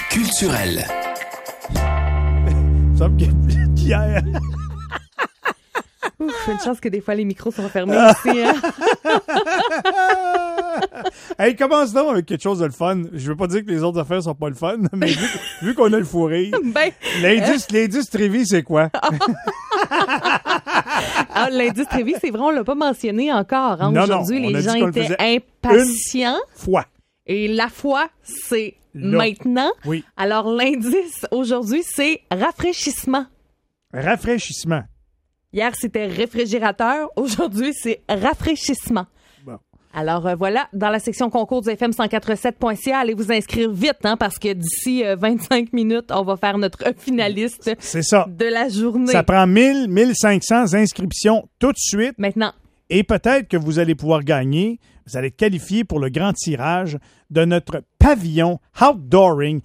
culturel. Ça me semble qu'hier... Ouf, une chance que des fois les micros sont fermés ici. Hein? Hey, commence donc avec quelque chose de le fun. Je veux pas dire que les autres affaires sont pas le fun, mais vu qu'on a le fou rire, l'indice Trévis, c'est quoi? Ah, l'indice Trévis, c'est vrai, on l'a pas mentionné encore. Hein? Non, aujourd'hui, on a les dit gens qu'on le étaient faisait impatients. Fois. Et la foi, c'est Là. maintenant. Oui. Alors, l'indice aujourd'hui, c'est rafraîchissement. Rafraîchissement. Hier, c'était réfrigérateur. Aujourd'hui, c'est rafraîchissement. Bon. Alors voilà, dans la section concours du FM1047.ca, allez vous inscrire vite, hein, parce que d'ici 25 minutes, on va faire notre finaliste C'est ça. de la journée. Ça prend 1500 inscriptions tout de suite. Maintenant, Et peut-être que vous allez pouvoir gagner, vous allez être qualifié pour le grand tirage de notre pavillon outdooring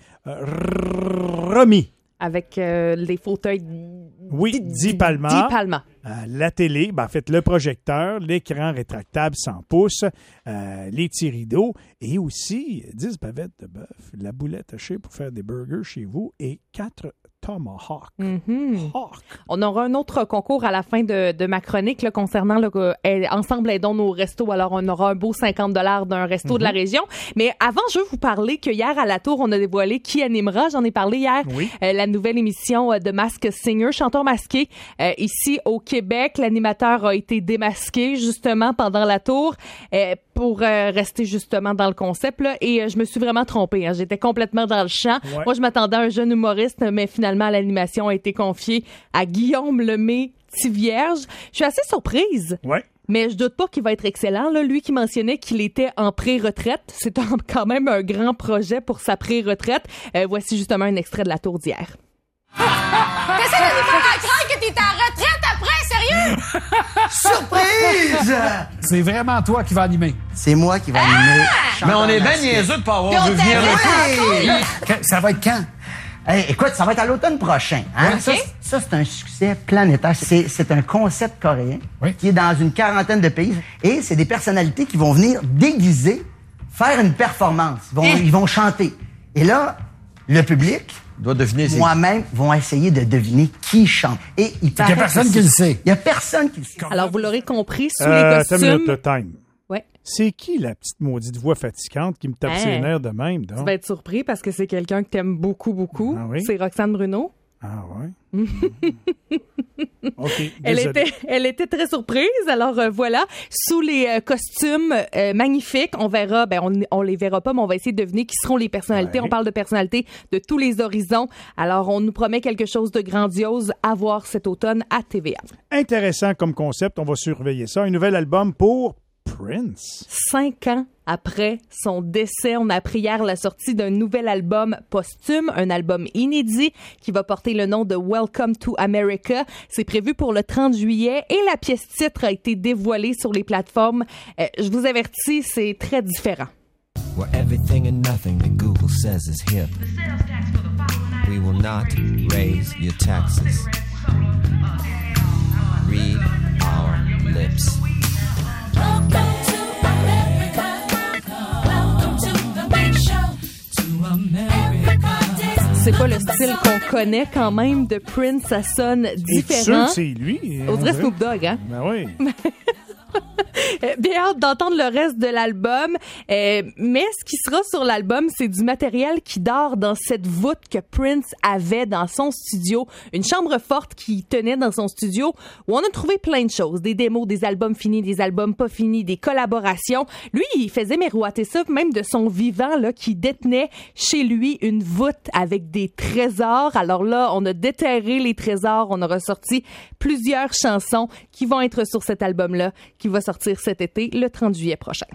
remis. avec les fauteuils... Oui, 10 palmas. 10 palmas. La télé, en fait, le projecteur, l'écran rétractable 100 pouces, les petits rideaux et aussi 10 bavettes de bœuf, la boulette hachée pour faire des burgers chez vous et 4 Tomahawk. Hawk. On aura un autre concours à la fin de ma chronique là, concernant Ensemble aidons nos restos. Alors, on aura un beau 50 $ d'un resto de la région. Mais avant, je veux vous parler que hier, à la tour, on a dévoilé qui animera. J'en ai parlé hier. Oui. La nouvelle émission de Masked Singer, chanteur masqué. Ici, au Québec, l'animateur a été démasqué, justement, pendant la tour. Pour rester justement dans le concept là, et je me suis vraiment trompée. Hein. J'étais complètement dans le champ. Ouais. Moi, je m'attendais à un jeune humoriste, mais finalement, l'animation a été confiée à Guillaume Lemay-Tivierge. Je suis assez surprise. Ouais. Mais je doute pas qu'il va être excellent. Là. Lui qui mentionnait qu'il était en pré-retraite. C'est quand même un grand projet pour sa pré-retraite. Voici justement un extrait de la tour d'hier. T'essaies de nous faire croire que t'es en retraite après, sérieux? Surprise! C'est vraiment toi qui vas animer. C'est moi qui vais animer. Mais on est bien niaiseux de pas avoir vu venir le coup. Ça va être quand? Hey, écoute, ça va être à l'automne prochain. Hein? Ok. Ça, c'est un succès planétaire. C'est un concept coréen Oui. qui est dans une quarantaine de pays. Et c'est des personnalités qui vont venir déguiser, faire une performance. Ils vont chanter. Et là, le public, Doit deviner c'est moi-même, vont essayer de deviner qui chante. Et il Il n'y a personne qui le sait. Il y a personne qui le sait. Alors, vous l'aurez compris, sous les Attends une costumes... minute, le time. Ouais. C'est qui la petite maudite voix fatigante qui me tape ses nerfs de même? Donc? Tu vas être surpris parce que c'est quelqu'un que t'aimes beaucoup, beaucoup. Ah oui? C'est Roxane Bruno. Ah ouais? OK, Elle désolé. était très surprise. Alors voilà, sous les costumes magnifiques, on verra, on les verra pas, mais on va essayer de deviner qui seront les personnalités. Ouais. On parle de personnalités de tous les horizons. Alors on nous promet quelque chose de grandiose à voir cet automne à TVA. Intéressant comme concept, on va surveiller ça. Un nouvel album pour Prince. 5 ans après son décès, on a appris hier la sortie d'un nouvel album posthume, un album inédit qui va porter le nom de Welcome to America. C'est prévu pour le 30 juillet et la pièce titre a été dévoilée sur les plateformes. Je vous avertis, c'est très différent. Where everything and nothing that Google says is hip. We will not raise your taxes. Read our lips. C'est pas le style qu'on connaît quand même de Prince, ça sonne Es-tu sûr différent. que c'est lui? On dirait Snoop Dogg, hein? Ben oui. Bien hâte d'entendre le reste de l'album. Mais ce qui sera sur l'album, c'est du matériel qui dort dans cette voûte que Prince avait dans son studio. Une chambre forte qu'il tenait dans son studio où on a trouvé plein de choses. Des démos, des albums finis, des albums pas finis, des collaborations. Lui, il faisait miroiter ça même de son vivant là, qui détenait chez lui une voûte avec des trésors. Alors là, on a déterré les trésors. On a ressorti plusieurs chansons qui vont être sur cet album-là qui va sortir cet été, le 30 juillet prochain.